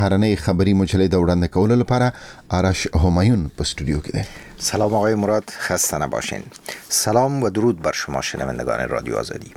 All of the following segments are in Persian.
هرنه خبری مجله د وړاندې کولو لپاره آرش همایون په استودیو کې دی. سلام آقای مراد، خسته نباشین. سلام و درود بر شما شنوندگان رادیو آزادی.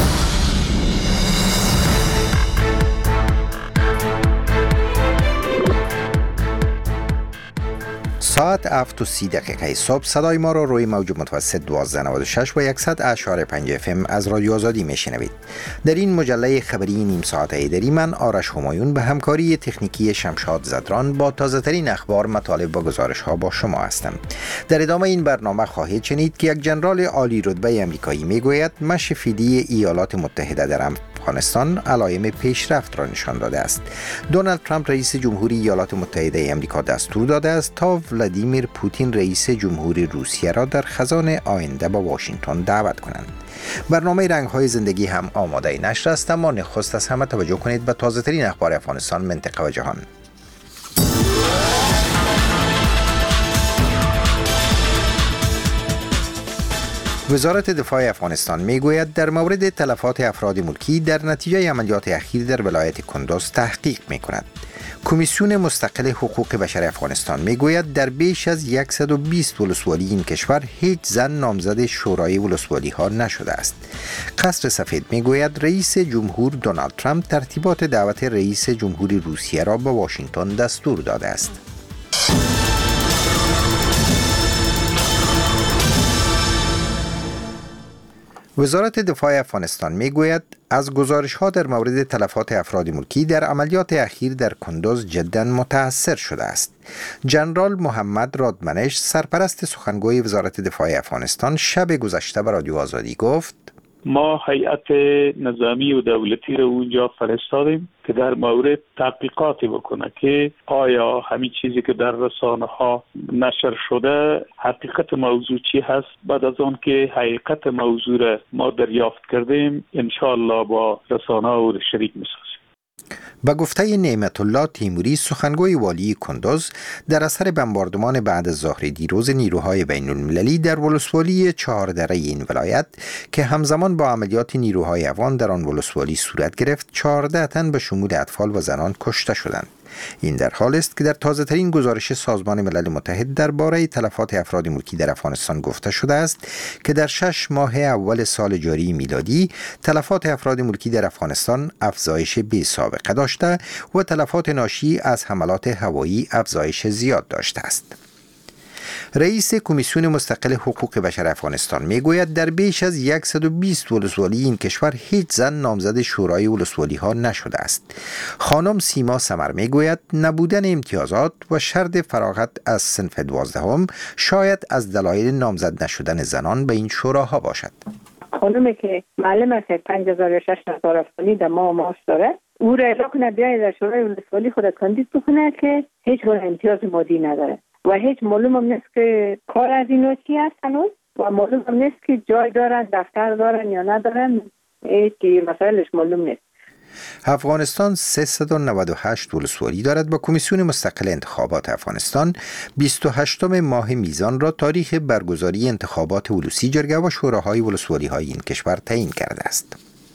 ساعت 7:30 صبح صدای ما را روی موج متوسط 1296 و 100.5 FM از رادیو آزادی میشنوید. در این مجله خبری نیم ساعته دری من آرش همایون به همکاری تکنیکی شمشاد زدران با تازه ترین اخبار، مطالب و گزارش ها با شما هستم. در ادامه این برنامه خواهید شنید که یک جنرال عالی رتبه آمریکایی میگوید مشی فیلی ایالات متحده در افغانستان علائم پیشرفت را نشان داده است. دونالد ترامپ رئیس جمهوری ایالات متحده آمریکا دستور داده است تا ولادیمیر پوتین رئیس جمهوری روسیه را در خزان آینده به واشنگتن دعوت کنند. برنامه رنگ‌های زندگی هم آماده نشر است، اما نخست از همه توجه کنید به تازه‌ترین اخبار افغانستان، منطقه و جهان. وزارت دفاع افغانستان میگوید در مورد تلفات افراد ملکی در نتیجه عملیات اخیر در ولایت کندوز تحقیق میکند. کمیسیون مستقل حقوق بشر افغانستان میگوید در بیش از 120 ولسوالی این کشور هیچ زن نامزد شورای ولسوالی ها نشده است. قصر سفید میگوید رئیس جمهور دونالد ترامپ ترتیبات دعوت رئیس جمهوری روسیه را به واشنگتن دستور داده است. وزارت دفاع افغانستان میگوید از گزارش‌ها در مورد تلفات افراد ملکی در عملیات اخیر در کندوز جداً متأثر شده است. جنرال محمد رادمنش، سرپرست سخنگوی وزارت دفاع افغانستان، شب گذشته به رادیو آزادی گفت: ما هیئت نظامی و دولتی رو اونجا فرستادیم که در مورد تحقیقاتی بکنه که آیا همین چیزی که در رسانه ها نشر شده حقیقت موضوع چی هست. بعد از آن که حقیقت موضوع را ما دریافت کردیم انشاءالله با رسانه ها شریک می‌سازیم. با گفته نعمت الله تیموری، سخنگوی والی کندوز، در اثر بمباردمان بعد از ظهر دیروز نیروهای بین المللی در ولسوالی 4 دره این ولایت که همزمان با عملیات نیروهای افغان در آن ولسوالی صورت گرفت، 14 تن به شمول اطفال و زنان کشته شدند. این در حال است که در تازه ترین گزارش سازمان ملل متحد درباره تلفات افراد ملکی در افغانستان گفته شده است که در 6 ماه اول سال جاری میلادی تلفات افراد ملکی در افغانستان افزایش بی سابقه داشته و تلفات ناشی از حملات هوایی افزایش زیاد داشته است. رئیس کمیسیون مستقل حقوق بشر افغانستان میگوید در بیش از 120 ولسوالی این کشور هیچ زن نامزد شورای ولسوالی ها نشده است. خانم سیما سمر میگوید نبودن امتیازات و شرط فراغت از صنف 12 شاید از دلایل نامزد نشدن زنان به این شوراها باشد. خانمی که معلم است 5600 افغانی در معاش داره، او را اعلام کنه بیاید در شورای ولسوالی خود کاندید بکنه که هیچ گونه امتیاز مادی نداره و هیچ معلوم هم نیست که کار از اینو چی هست هنوز و معلوم هم نیست که جای دارن، دفتر دارن یا ندارن، هیچ مسائلش معلوم نیست. افغانستان 398 ولسوالی دارد. با کمیسیون مستقل انتخابات افغانستان 28 ماه میزان را تاریخ برگزاری انتخابات ولوسی جرگه و شوراهای ولسوالی های این کشور تعیین کرده است.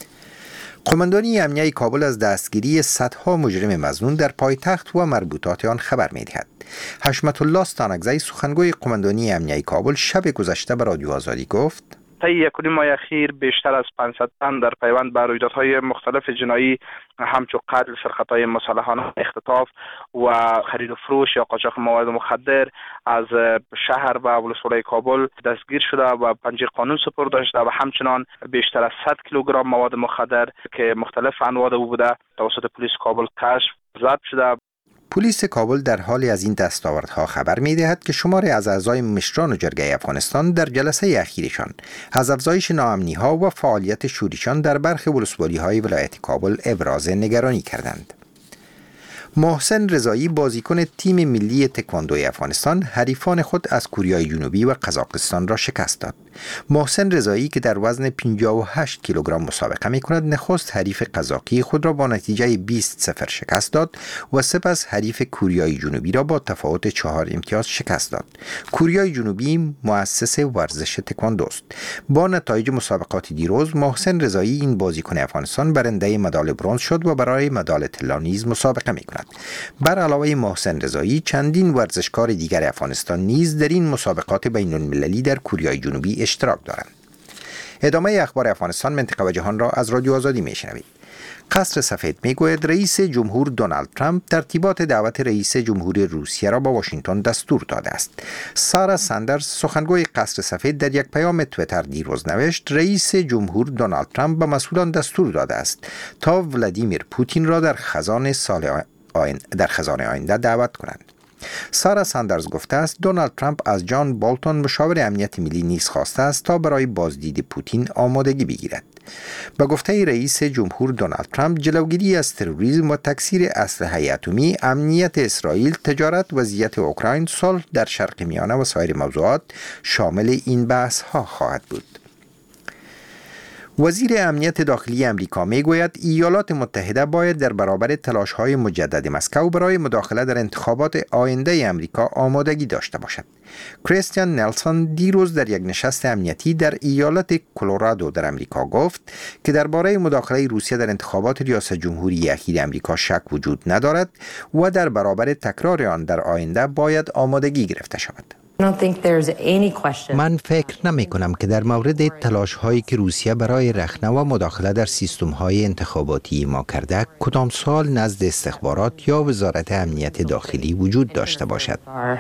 قماندانی امنیه کابل از دستگیری صدها مجرم مظنون در پایتخت و مربوطات آن خبر می‌دهد. حشمت الله استانکزی، سخنگوی قماندانی امنیه کابل، شب گذشته به رادیو آزادی گفت: طی 1.5 ماه اخیر بیشتر از 500 تن در پیوند به رویدادهای مختلف جنایی همچون قتل، سرقت‌های مسلحانه، اختطاف و خرید و فروش یا قاچاق مواد مخدر از شهر و ولسوالی کابل دستگیر شده و پنجه قانون سپرده شده و همچنان بیشتر از 100 کیلوگرم مواد مخدر که مختلف انواع او بوده توسط پلیس کابل کشف ضبط شده. پلیس کابل در حال از این دستاوردها خبر می‌دهد که شماری از اعضای مشران و جرگه افغانستان در جلسه اخیرشان از افزایش ناامنی‌ها و فعالیت شوریشان در برخی ولسوالی‌های ولایت کابل ابراز نگرانی کردند. محسن رضایی، بازیکن تیم ملی تکواندوی افغانستان، حریفان خود از کوریای جنوبی و قزاقستان را شکست داد. محسن رضایی که در وزن 58 کیلوگرم مسابقه می‌کند، نخست حریف قزاقی خود را با نتیجه 20-0 شکست داد و سپس حریف کوریای جنوبی را با تفاوت 4 امتیاز شکست داد. کوریای جنوبی مؤسس ورزش تکواندوست. با نتایج مسابقات دیروز، محسن رضایی، این بازیکن افغانستان، برنده مدال برنز شد و برای مدال طلا نیز مسابقه می‌کند. شود. بر علاوه محسن رضایی، چندین ورزشکار دیگر افغانستان نیز در این مسابقات بین المللی در کره جنوبی اشتراک دارند. ادامه اخبار افغانستان، منطقه و جهان را از رادیو آزادی میشنوید. قصر سفید میگوید رئیس جمهور دونالد ترامپ ترتیبات دعوت رئیس جمهور روسیه را با واشنگتن دستور داده است. سارا ساندرز، سخنگوی قصر سفید، در یک پیام توییتر دیروز نوشت رئیس جمهور دونالد ترامپ به مسئولان دستور داده است تا ولادیمیر پوتین را در خزان آینده دعوت کنند. سارا ساندرز گفته است دونالد ترامپ از جان بولتون مشاور امنیت ملی نیز خواسته است تا برای بازدید پوتین آمادگی بگیرد. به گفته رئیس جمهور دونالد ترامپ، جلوگیری از تروریسم و تکثیر اسلحه اتمی، امنیت اسرائیل، تجارت، وضعیت اوکراین، صلح در شرق میانه و سایر موضوعات شامل این بحث ها خواهد بود. وزیر امنیت داخلی امریکا میگوید ایالات متحده باید در برابر تلاش‌های مجدد مسکو برای مداخله در انتخابات آینده امریکا آمادگی داشته باشد. کریستیان نلسون دیروز در یک نشست امنیتی در ایالت کلرادو در امریکا گفت که درباره مداخله روسیه در انتخابات ریاست جمهوری اخیر امریکا شک وجود ندارد و در برابر تکرار آن در آینده باید آمادگی گرفته شود. من فکر نمی کنم که در مورد تلاش هایی که روسیه برای رخنه و مداخله در سیستم های انتخاباتی ما کرده کدام سوال نزد استخبارات یا وزارت امنیت داخلی وجود داشته باشد.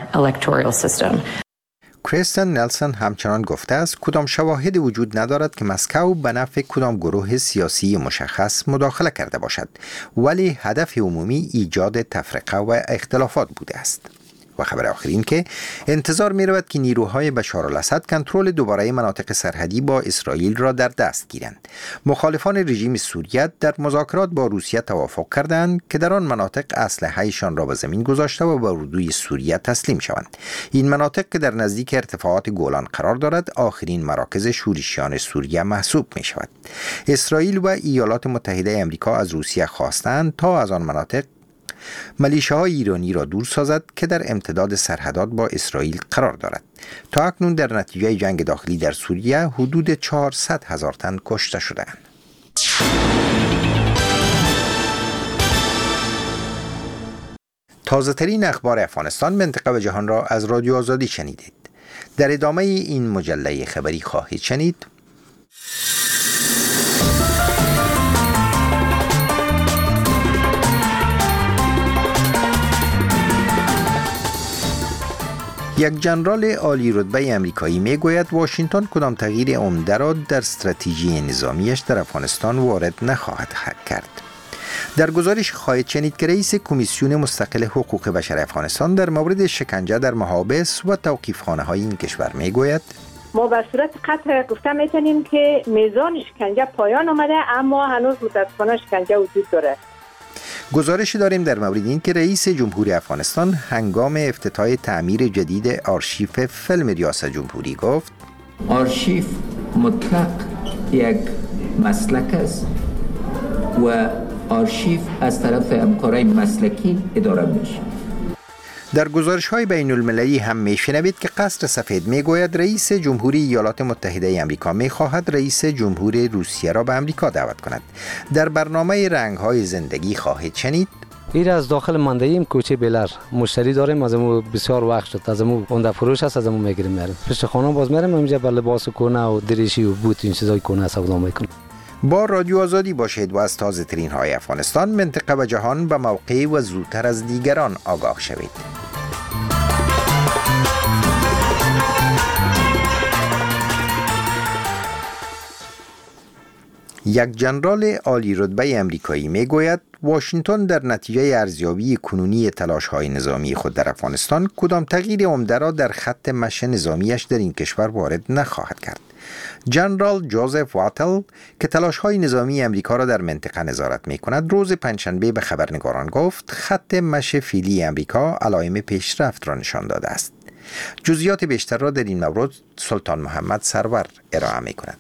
کریستین نلسون همچنان گفته است کدام شواهد وجود ندارد که مسکو به نفع کدام گروه سیاسی مشخص مداخله کرده باشد، ولی هدف عمومی ایجاد تفرقه و اختلافات بوده است. و خبر آخر این که انتظار می رود که نیروهای بشار الاسد کنترل دوباره مناطق سرحدی با اسرائیل را در دست گیرند. مخالفان رژیم سوریه در مذاکرات با روسیه توافق کردند که در آن مناطق اسلحه‌شان را به زمین گذاشته و به اردوی سوریه تسلیم شوند. این مناطق که در نزدیک ارتفاعات گولان قرار دارد آخرین مراکز شورشیان سوریه محسوب می شود. اسرائیل و ایالات متحده آمریکا از روسیه خواستند تا از آن مناطق ملیشه‌های ایرانی را دور سازد که در امتداد سرحدات با اسرائیل قرار دارد. تا اکنون در نتیجه جنگ داخلی در سوریه حدود 400,000 تن کشته شدند. تازه ترین اخبار افغانستان، منطقه و جهان را از رادیو آزادی شنیدید. در ادامه این مجله خبری خواهید شنید یک ژنرال عالی رتبه آمریکایی میگوید واشنگتن کدام تغییر عمده را در استراتژی نظامیش در افغانستان وارد نخواهد کرد. در گزارش خواهید شنید که رئیس کمیسیون مستقل حقوق بشر افغانستان در مورد شکنجه در محابس و توقیفخانه‌های این کشور میگوید ما به صورت قطع گفته میتونیم که میزان شکنجه پایان آمده، اما هنوز متاسفانه شکنجه وجود داره. گزارشی داریم در مورد این که رئیس جمهوری افغانستان هنگام افتتاح تعمیر جدید آرشیف فیلم ریاست جمهوری گفت آرشیف مطلق یک مسلک است و آرشیف از طرف همکارای مسلکی اداره میشه. در گزارش‌های بین المللی هم میشنوید که قصر سفید میگوید رئیس جمهوری ایالات متحده آمریکا میخواهد رئیس جمهور روسیه را به آمریکا دعوت کند. در برنامه رنگ‌های زندگی خواهید شنید ایر از داخل مانده ایم کوچه بیلر مشتری داریم، از امو بسیار وقت شد، از امو اونده فروش هست، از امو میگیریم میریم پشت خانه باز میریم اینجا بر لباس کهنه و دریشی و بوت این چیزای کهنه سودا میکنیم. با رادیو آزادی باشید و از تازه ترین های افغانستان، منطقه و جهان به موقع و زودتر از دیگران آگاه شوید. یک ژنرال عالی رتبه آمریکایی میگوید واشنگتن در نتیجه ارزیابی کنونی تلاش‌های نظامی خود در افغانستان کدام تغییر عمده را در خط مشی نظامیش در این کشور وارد نخواهد کرد. ژنرال جوزف واتل که تلاش‌های نظامی آمریکا را در منطقه نظارت می‌کند، روز پنجشنبه به خبرنگاران گفت خط مشی فعلی آمریکا علائم پیشرفت را نشان داده است. جزئیات بیشتر را در این مورد سلطان محمد سرور ارائه می‌کند.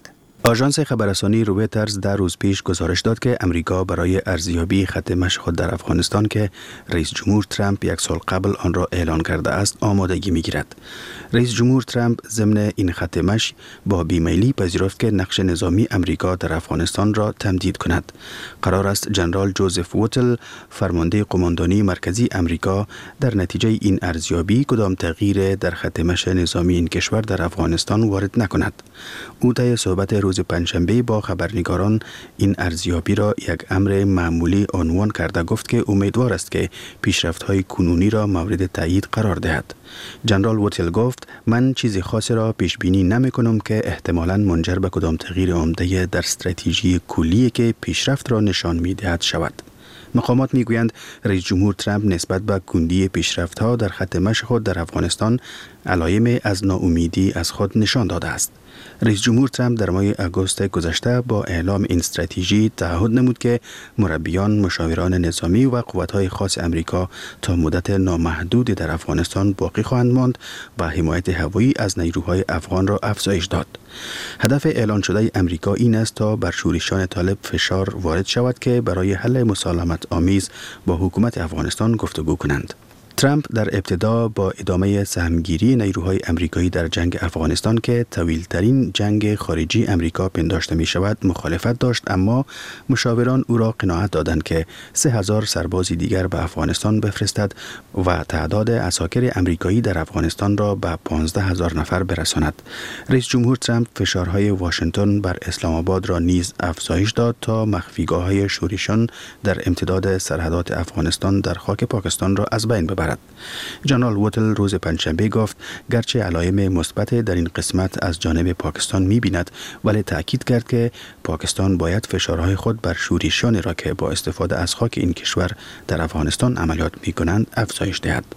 آژانس خبررسانی رویترز در روز پیش گزارش داد که امریکا برای ارزیابی خط مشی خود در افغانستان که رئیس جمهور ترامپ یک سال قبل آن را اعلان کرده است آمادگی می‌گیرد. رئیس جمهور ترامپ ضمن این خط مشی با بیمیلی پذیرفت که نقش نظامی امریکا در افغانستان را تمدید کند. قرار است جنرال جوزف ووتل فرمانده قماندانی مرکزی امریکا در نتیجه این ارزیابی کدام تغییر در خط مشی نظامی این کشور در افغانستان وارد نکند. او طی صحبت روز پنجشنبه با خبرنگاران این ارزیابی را یک امر معمولی عنوان کرده گفت که امیدوار است که پیشرفت‌های کنونی را مورد تایید قرار دهد. جنرال ووتل گفت من چیز خاصی را پیش بینی نمی‌کنم که احتمالاً منجر به کدام تغییر عمده در استراتژی کلی که پیشرفت را نشان می‌دهد شود. مقامات میگویند رئیس جمهور ترامپ نسبت به کندی پیشرفت‌ها در خط مشی خود در افغانستان علائم از ناامیدی از خود نشان داده است. رئیس جمهور ترامپ در ماه آگوست گذشته با اعلام این استراتژی تعهد نمود که مربیان، مشاوران نظامی و قوت‌های خاص امریکا تا مدت نامحدودی در افغانستان باقی خواهند ماند و حمایت هوایی از نیروهای افغان را افزایش داد. هدف اعلان شده امریکا این است تا بر شورشیان طالب فشار وارد شود که برای حل مسالمت آمیز با حکومت افغانستان گفتگو کنند. ترامپ در ابتدا با ادامه سهمگیری نیروهای امریکایی در جنگ افغانستان که طویل‌ترین جنگ خارجی امریکا پنداشته می شود مخالفت داشت، اما مشاوران او را قناعت دادند که 3000 سرباز دیگر به افغانستان بفرستد و تعداد عساکر امریکایی در افغانستان را به 15000 نفر برساند. رئیس جمهور ترامپ فشارهای واشنگتن بر اسلام آباد را نیز افزایش داد تا مخفیگاه‌های شورشیان در امتداد سرحدات افغانستان در خاک پاکستان را از بین ببرد. جنرال ووتل روز پنجشنبه گفت گرچه علائم مثبت در این قسمت از جانب پاکستان می‌بیند، ولی تأکید کرد که پاکستان باید فشارهای خود بر شورشیانی را که با استفاده از خاک این کشور در افغانستان عملیات می‌کنند افزایش دهد.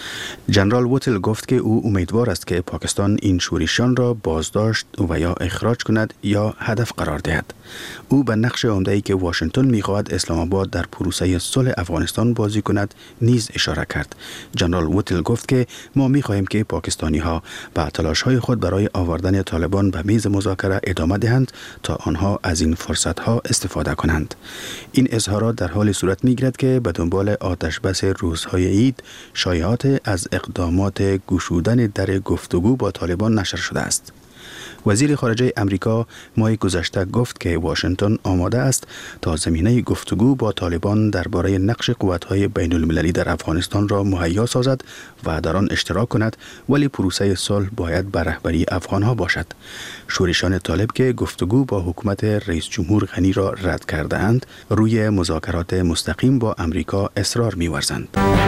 جنرال ووتل گفت که او امیدوار است که پاکستان این شورشیان را بازداشت و یا اخراج کند یا هدف قرار دهد. او به نقش عمده‌ای که واشنگتن می‌خواهد اسلام آباد در پروسه صلح افغانستان بازی کند نیز اشاره کرد. جنرال ووتل گفت که ما می‌خواهیم که پاکستانی‌ها به تلاش‌های خود برای آوردن طالبان به میز مذاکره ادامه دهند تا آنها از این فرصت‌ها استفاده کنند. این اظهارات در حال صورت می‌گیرد که به دنبال آتش‌بس روزهای عید شایعات از اقدامات گشودن در گفتگو با طالبان نشر شده است. وزیر خارجه امریکا ماه گذشته گفت که واشنگتن آماده است تا زمینه گفتگو با طالبان درباره نقش قوت‌های بین المللی در افغانستان را مهیا سازد و در آن اشتراک کند، ولی پروسه صلح باید بر رهبری افغان‌ها باشد. شورشیان طالب که گفتگو با حکومت رئیس جمهور غنی را رد کرده‌اند، روی مذاکرات مستقیم با امریکا اصرار می‌ورزند.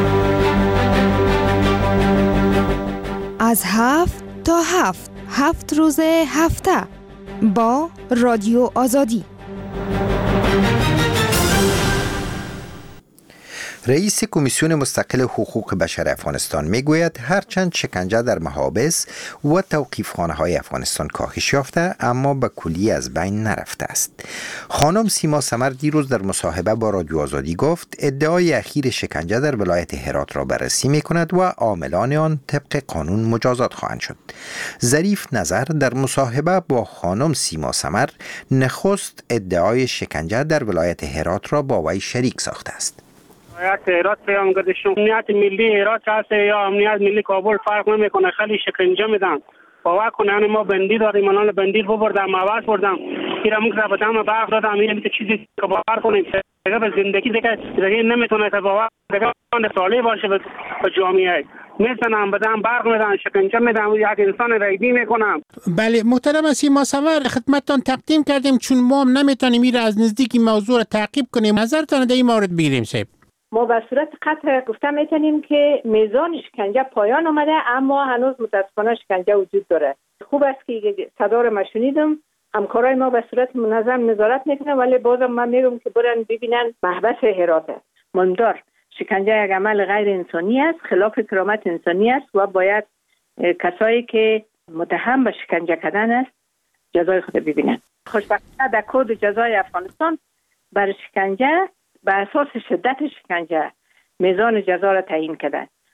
از 7 تا 7 روز هفته با رادیو آزادی. رئیس کمیسیون مستقل حقوق بشر افغانستان میگوید هرچند شکنجه در محابس و توقیفخانه‌های افغانستان کاهش یافته، اما به کلی از بین نرفته است. خانم سیما سمر دیروز در مصاحبه با رادیو آزادی گفت ادعای اخیر شکنجه در ولایت هرات را بررسی میکند و عاملان آن طبق قانون مجازات خواهند شد. ظریف نظر در مصاحبه با خانم سیما سمر نخست ادعای شکنجه در ولایت هرات را با وی شریک ساخته است. ولایت هرات امنیت ملی هرات هست یا امنیت ملی کابل فرق نمیکنه، خیلی شکنجه میدن. باور کنه ما بندی داریم، الان بندی رو بردم، مواد بردم، میرم زبطم برق دادم، میرم چیزی که باور کنیم دیگه به زندگی دیگه نمیتونه که باور دیگه صالح باشه به جامعه. میزنم بدم برق میدن، شکنجه میدم، یک انسان ریدی میکنم. بله محترم سیما سمر، خدمتتان تقدیم کردیم چون ما هم نمیتونیم میره از نزدیک موضوع رو تعقیب کنیم. نظرتان در این مورد بگیریم صاحب. ما به صورت قطع گفته میتونیم که میزان شکنجه پایان آمده، اما هنوز متاسفانه شکنجه وجود داره. خوب است که صدا رو ما شنیدم، همکارای ما به صورت منظم نظارت میکنن، ولی بازم من میگم که برن ببینن محبس هرات ماندار. شکنجه یک عمل غیر انسانی است، خلاف کرامت انسانی است و باید کسایی که متهم به شکنجه کردن است جزای خود ببینن. خوشبختانه در کد جزای افغانستان بر شکنجه به اساس شدت شکنجه میزان جزا را تعیین کردن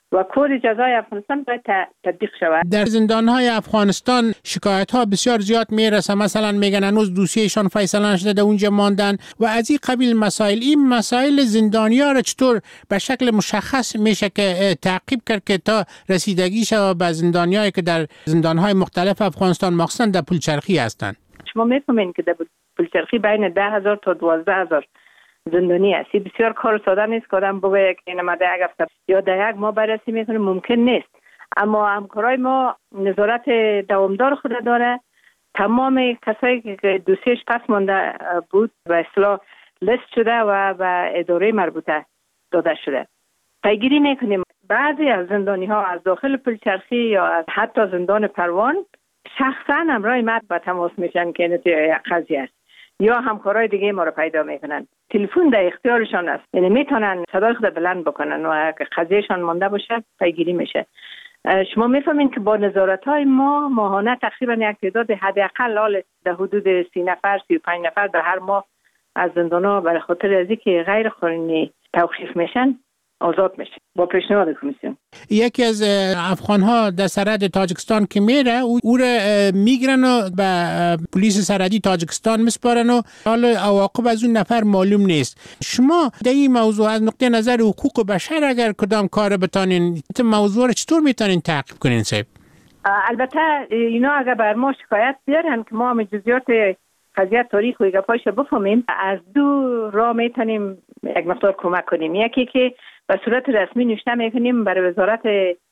و کد جزای افغانستان باید تطبیق شود. در زندان‌های افغانستان شکایت‌ها بسیار زیاد میرسه، مثلا میگن هنوز دوسیهشان فیصله نشده اونجا ماندن و از این قبیل مسائل. این مسائل زندانی‌ها را چطور به شکل مشخص میشه که تعقیب کرد که تا رسیدگی شود به زندانیایی که در زندان‌های مختلف افغانستان مخصوصا در پلچرخی هستند؟ شما میفهمین که در پلچرخی بین 10,000 تا 12,000 زندانی است. بسیار کار ساده نیست که آدم بگه که این ماده یک هفته یا در یک ماه بررسی میکنه، ممکن نیست. اما همکارای ما نظارت دوامدار خود داره. تمام کسایی که دوسیش پس مانده بود به اصطلاح لیست شده و به اداره مربوطه داده شده. پیگیری میکنیم. بعضی از زندانی ها از داخل پلچرخی یا از حتی زندان پروان شخصا همراه ما به تماس میشن که این قضیه است، یا همکارای دیگه ما رو پیدا میکنن. تلفن در اختیارشان است، یعنی میتونن صدای خود بلند بکنن و قضیهشان مانده باشه پیگیری میشه. شما میفهمین که با نظارت‌های ما ماهانه تقریبا یک تعداد حداقل در حدود 30 نفر 35 نفر در هر ماه از زندان‌ها برای خاطر از اینکه غیر قانونی توقیف میشن آزاد میشه با پیشنهاد کمیسیون. یکی از افغان‌ها در سرحد تاجیکستان که میره او را میگیرن و به پلیس سرحدی تاجیکستان میسپارن و حالا عواقب از اون نفر معلوم نیست. شما در این موضوع از نقطه نظر حقوق بشر اگر کدام کار بتانین موضوع را چطور میتونین تعقیب کنین صاحب؟ البته اینا اگر بر ما شکایت بیارن که ما هم جزئیات قضیه تاریخ و گپایش بفهمیم، از دو راه میتونیم یک مقدار کمک کنیم. یکی که به صورت رسمی نوشته میکنیم برای وزارت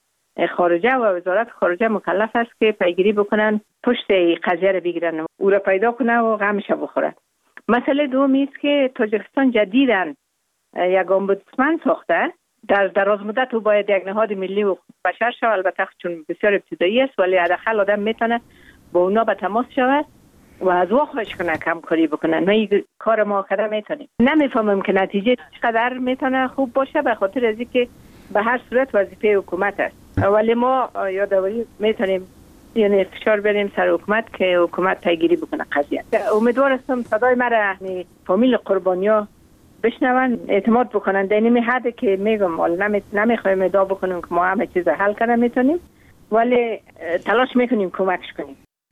خارجه و وزارت خارجه مکلف است که پیگیری بکنن پشت قضیه رو بگیرن، او را پیدا کنه و غمش بخوره. مسئله دومی است که تاجیکستان جدیداً یک امبودسمن ساخته. در دراز مدت او باید یک نهاد ملی حقوق بشر شود، البته چون بسیار ابتدایی است، ولی حداقل آدم میتونه با اونا به تماس شود و از او خواهش کنه کمکاری بکنن. ما این کار ما کرده میتونیم. نمیفهمم که نتیجه چقدر میتونه خوب باشه، به خاطر از اینکه به هر صورت وظیفه حکومت است، ولی ما یادآوری میتونیم یعنی فشار بریم سر حکومت که حکومت پیگیری بکنه قضیه. امیدوار هستم صدای مرا فامیل قربانیا بشنون، اعتماد بکنن. در این حد که میگم نمیخوایم ادعا بکنیم که ما همه چیز حل کنه میتونیم، ولی تلاش میکنیم کمکش کنیم.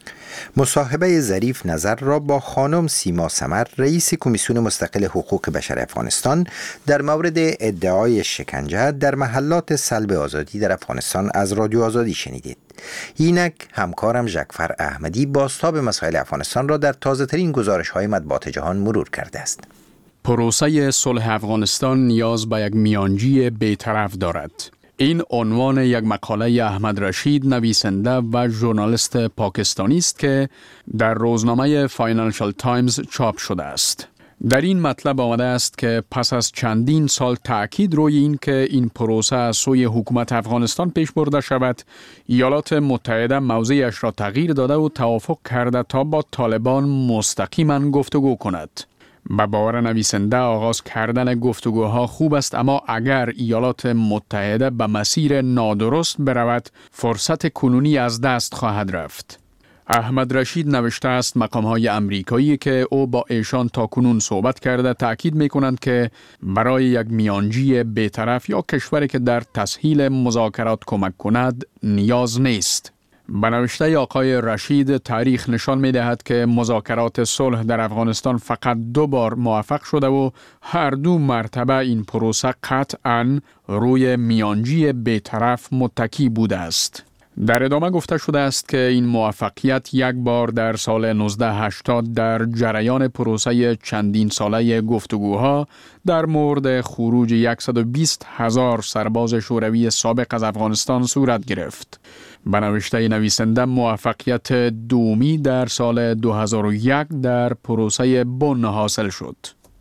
مصاحبه ظریف نظر را با خانم سیما سمر، رئیس کمیسیون مستقل حقوق بشر افغانستان، در مورد ادعای شکنجه در محلات سلب آزادی در افغانستان از رادیو آزادی شنیدید. اینک همکارم ژکفر احمدی بازتاب مسائل افغانستان را در تازه ترین گزارش های مطبوعات جهان مرور کرده است. پروسه صلح افغانستان نیاز به یک میانجی بی‌طرف دارد. این عنوان یک مقاله احمد رشید، نویسنده و ژورنالیست پاکستانی است که در روزنامه فاینانشال تایمز چاپ شده است. در این مطلب آمده است که پس از چندین سال تأکید روی این که این پروسه از سوی حکومت افغانستان پیش برده شود، ایالات متحده موضعش را تغییر داده و توافق کرده تا با طالبان مستقیما گفتگو کند. به باور نویسنده آغاز کردن گفتگوها خوب است، اما اگر ایالات متحده به مسیر نادرست برود فرصت کنونی از دست خواهد رفت. احمد رشید نوشته است مقام‌های امریکایی که او با ایشان تاکنون صحبت کرده تأکید می‌کنند که برای یک میانجی بی‌طرف یا کشوری که در تسهیل مذاکرات کمک کند نیاز نیست. به نوشته آقای رشید تاریخ نشان می‌دهد که مذاکرات صلح در افغانستان فقط 2 بار موفق شده و هر 2 مرتبه این پروسه قطعاً روی میانجی بی‌طرف متکی بوده است. در ادامه گفته شده است که این موفقیت یک بار در سال 1980 در جریان پروسه چندین ساله گفتگوها در مورد خروج 120,000 سرباز شوروی سابق از افغانستان صورت گرفت. به نوشته نویسنده موفقیت دومی در سال 2001 در پروسه بن حاصل شد.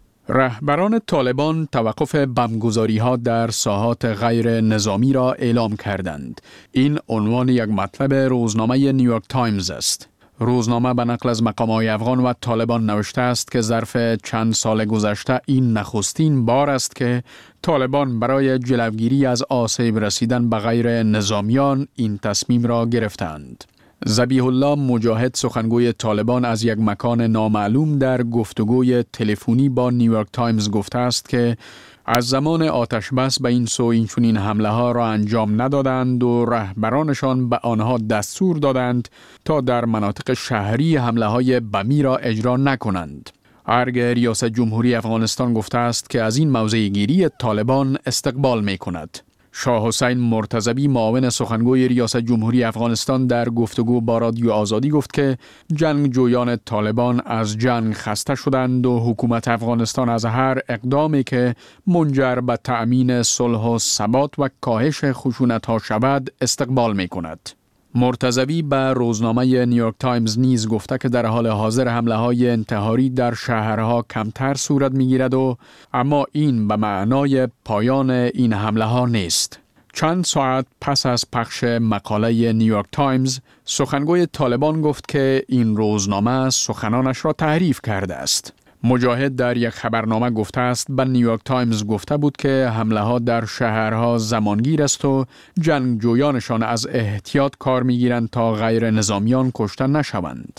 رهبران طالبان توقف بمبگذاری‌ها در ساحات غیر نظامی را اعلام کردند. این عنوان یک مطلب روزنامه نیویورک تایمز است. روزنامه به نقل از مقام‌های افغان و طالبان نوشته است که ظرف چند سال گذشته این نخستین بار است که طالبان برای جلوگیری از آسیب رسیدن به غیر نظامیان این تصمیم را گرفتند. ذبیح الله مجاهد، سخنگوی طالبان، از یک مکان نامعلوم در گفتگوی تلفنی با نیویورک تایمز گفته است که از زمان آتش بس به این سو این چنین حمله ها را انجام ندادند و رهبرانشان به آنها دستور دادند تا در مناطق شهری حمله های بمی را اجرا نکنند. ارگ ریاست جمهوری افغانستان گفته است که از این موضع گیری طالبان استقبال می کند. شاه حسین مرتضوی معاون سخنگوی ریاست جمهوری افغانستان در گفتگو با رادیو آزادی گفت که جنگجویان طالبان از جنگ خسته شدند و حکومت افغانستان از هر اقدامی که منجر به تأمین صلح و ثبات و کاهش خشونت‌ها شود استقبال می کند. مرتضوی به روزنامه نیویورک تایمز نیز گفته که در حال حاضر حمله‌های انتحاری در شهرها کمتر صورت می‌گیرد و اما این به معنای پایان این حمله‌ها نیست. چند ساعت پس از پخش مقاله نیویورک تایمز، سخنگوی طالبان گفت که این روزنامه سخنانش را تحریف کرده است. مجاهد در یک خبرنامه گفته است به نیویورک تایمز گفته بود که حمله ها در شهرها زمانگیر است و جنگجویانشان از احتیاط کار میگیرند تا غیر نظامیان کشته نشوند.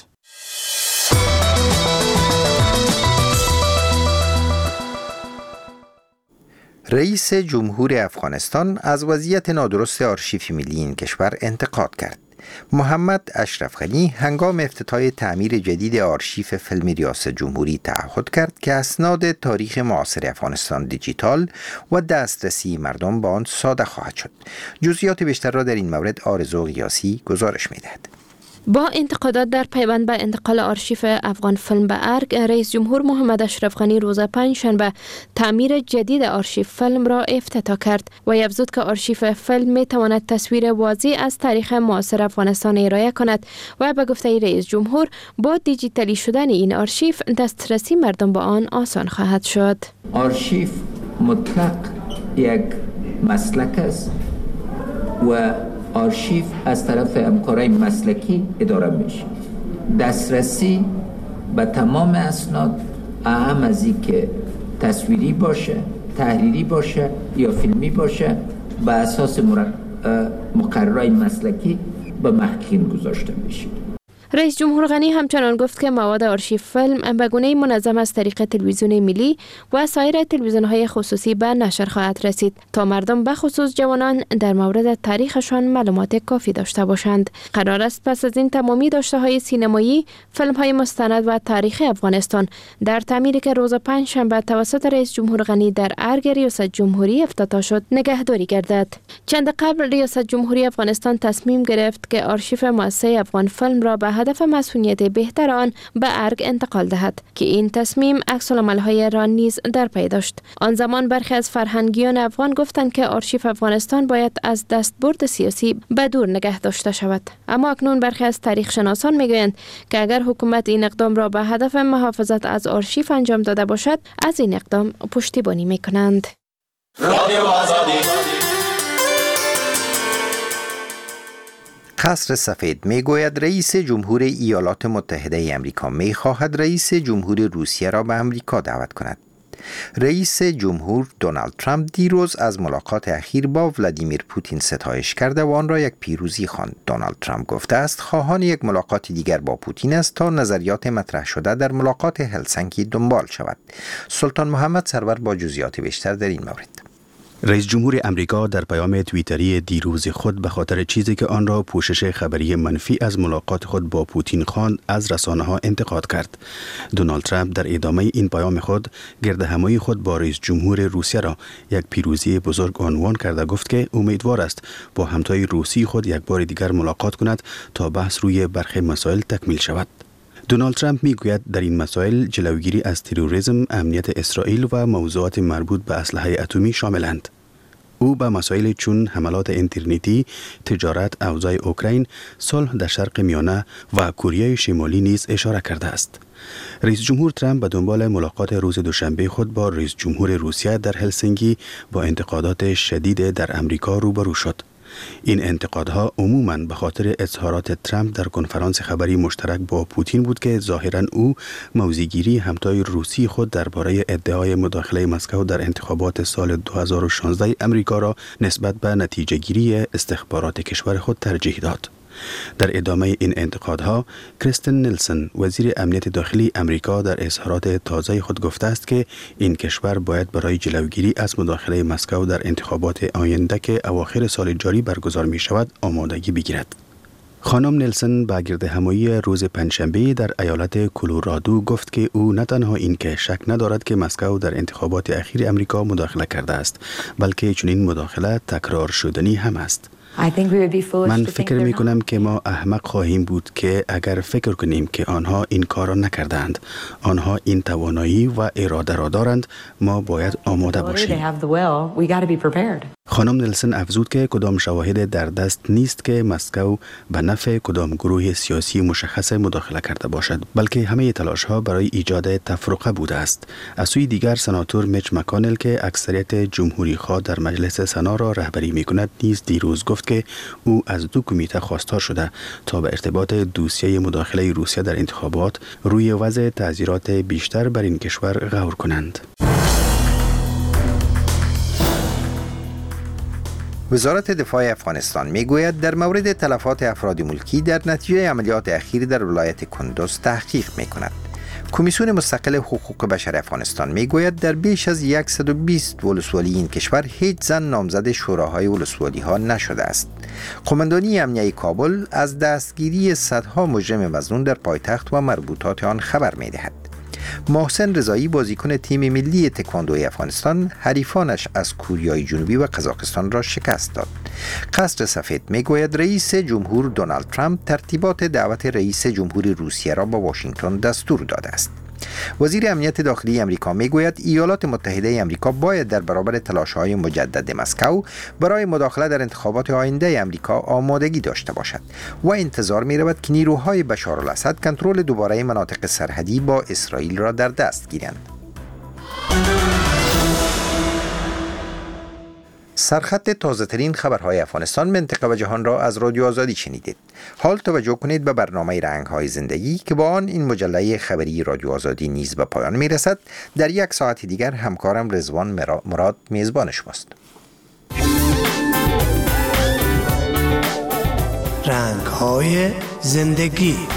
رئیس جمهور افغانستان از وضعیت نادرست آرشیو ملی این کشور انتقاد کرد. محمد اشرف غنی هنگام افتتاح تعمیر جدید آرشیو فیلم ریاست جمهوری تعهد کرد که اسناد تاریخ معاصر افغانستان دیجیتال و دسترسی مردم به آن ساده خواهد شد. جزئیات بیشتر را در این مورد آرزو قیاسی گزارش می‌دهد. با انتقادات در پیوند به انتقال آرشیو افغان فیلم به ارگ، رئیس جمهور محمد اشرف غنی روز پنجشنبه تعمیر جدید آرشیو فیلم را افتتاح کرد و افزود که آرشیو فیلم می تواند تصویر واضح از تاریخ معاصر افغانستان ارائه کند و به گفته رئیس جمهور با دیجیتالی شدن این آرشیو دسترسی مردم به آن آسان خواهد شد. آرشیو مطلق یک مسلک است و آرشیو از طرف همکارای مسلکی اداره میشه. دسترسی به تمام اسناد، اهم از این که تصویری باشه، تحریری باشه یا فیلمی باشه، به اساس مقررات مسلکی به محققین گذاشته میشه. رئیس جمهور غنی همچنان گفت که مواد آرشیو فیلم به گونه‌ای منظم از طریق تلویزیون ملی و سایر تلویزیون‌های خصوصی به نشر خواهد رسید تا مردم به خصوص جوانان در مورد تاریخشان معلومات کافی داشته باشند. قرار است پس از این تمامی داشته‌های سینمایی، فیلم‌های مستند و تاریخ افغانستان در تعمیری که روز پنجشنبه توسط رئیس جمهور غنی در ارگ ریاست جمهوری افتتاح شد نگهداری گردد. چند قبل ریاست جمهوری افغانستان تصمیم گرفت که آرشیو مؤسسه افغان فیلم را به هدف مسئولیت بهتر آن به ارگ انتقال دهد که این تصمیم عکس‌العمل‌های را نیز در پی داشت. آن زمان برخی از فرهنگیان افغان گفتند که آرشیو افغانستان باید از دستبرد سیاسی به دور نگه داشته شود، اما اکنون برخی از تاریخ شناسان میگویند که اگر حکومت این اقدام را به هدف محافظت از آرشیو انجام داده باشد، از این اقدام پشتیبانی میکنند. قصر سفید میگوید رئیس جمهور ایالات متحده امریکا میخواهد رئیس جمهور روسیه را به امریکا دعوت کند. رئیس جمهور دونالد ترامپ دیروز از ملاقات اخیر با ولادیمیر پوتین ستایش کرده و آن را یک پیروزی خواند. دونالد ترامپ گفته است خواهان یک ملاقات دیگر با پوتین است تا نظریات مطرح شده در ملاقات هلسینکی دنبال شود. سلطان محمد سرور با جزئیات بیشتر در این مورد. رئیس جمهور امریکا در پیام توییتری دیروز خود به خاطر چیزی که آن را پوشش خبری منفی از ملاقات خود با پوتین خواند از رسانه‌ها انتقاد کرد. دونالد ترامپ در ادامه این پیام خود گردهمایی خود با رئیس جمهور روسیه را یک پیروزی بزرگ عنوان کرده گفت که امیدوار است با همتای روسی خود یک بار دیگر ملاقات کند تا بحث روی برخی مسائل تکمیل شود. دونالد ترامپ میگوید در این مسائل جلوگیری از تروریسم، امنیت اسرائیل و موضوعات مربوط به اسلحه اتمی شاملند. او به مسائل چون حملات اینترنتی، تجارت، اوضاع اوکراین، صلح در شرق میانه و کره شمالی نیز اشاره کرده است. رئیس جمهور ترامپ به دنبال ملاقات روز دوشنبه خود با رئیس جمهور روسیه در هلسینکی با انتقادات شدید در امریکا روبرو شد. این انتقادها عموماً به خاطر اظهارات ترامپ در کنفرانس خبری مشترک با پوتین بود که ظاهراً او موضع‌گیری همتای روسی خود درباره ادعای مداخله مسکو در انتخابات سال 2016 امریکا را نسبت به نتیجه‌گیری استخبارات کشور خود ترجیح داد. در ادامه این انتقادها، کریستن نیلسن وزیر امنیت داخلی امریکا در اظهارات تازه خود گفته است که این کشور باید برای جلوگیری از مداخله مسکو در انتخابات آینده که اواخر سال جاری برگزار می شود آمادگی بگیرد. خانم نیلسن با گردهمایی روز پنجشنبه در ایالت کلرادو گفت که او نه تنها این که شک ندارد که مسکو در انتخابات اخیر امریکا مداخله کرده است، بلکه چنین مداخله تکرار شدنی هم است. من فکر می کنم که ما احمق خواهیم بود که اگر فکر کنیم که آنها این کار را نکردند. آنها این توانایی و اراده را دارند، ما باید آماده باشیم. خانم نیلسن افزود که کدام شواهد در دست نیست که مسکو به نفع کدام گروه سیاسی مشخص مداخله کرده باشد، بلکه همه تلاش ها برای ایجاد تفرقه بوده است. از سوی دیگر سناتور میچ مکانل که اکثریت جمهوری خواه در مجلس سنا را رهبری می کند نیز دیروز گفت که او از دو کمیته خواستار شده تا به ارتباط دوسیه مداخله روسیه در انتخابات روی وضع تعزیرات بیشتر بر این کشور غور کنند. وزارت دفاع افغانستان میگوید در مورد تلفات افراد ملکی در نتیجه عملیات اخیر در ولایت کندوز تحقیق میکند. کمیسیون مستقل حقوق بشر افغانستان میگوید در بیش از 120 ولسوالی این کشور هیچ زن نامزد شوراهای ولسوالی ها نشده است. قماندانی امنیه کابل از دستگیری صدها مجرم مظنون در پایتخت و مربوطات آن خبر میدهد. محسن رضایی بازیکن تیم ملی تکواندوی افغانستان حریفانش از کوریای جنوبی و قزاقستان را شکست داد. قصر سفید میگوید رئیس جمهور دونالد ترامپ ترتیبات دعوت رئیس جمهور روسیه را با واشنگتن دستور داده است. وزیر امنیت داخلی امریکا میگوید ایالات متحده امریکا باید در برابر تلاش‌های مجدد مسکو برای مداخله در انتخابات آینده امریکا آمادگی داشته باشد و انتظار می‌رود که نیروهای بشارالاسد کنترل دوباره مناطق سرحدی با اسرائیل را در دست گیرند. سرخط تازه‌ترین خبرهای افغانستان، منطقه و جهان را از رادیو آزادی شنیدید. حال توجه کنید به برنامه رنگ‌های زندگی که با آن این مجله خبری رادیو آزادی نیز به پایان میرسد. در یک ساعت دیگر همکارم رضوان مراد میزبان شماست. رنگ‌های زندگی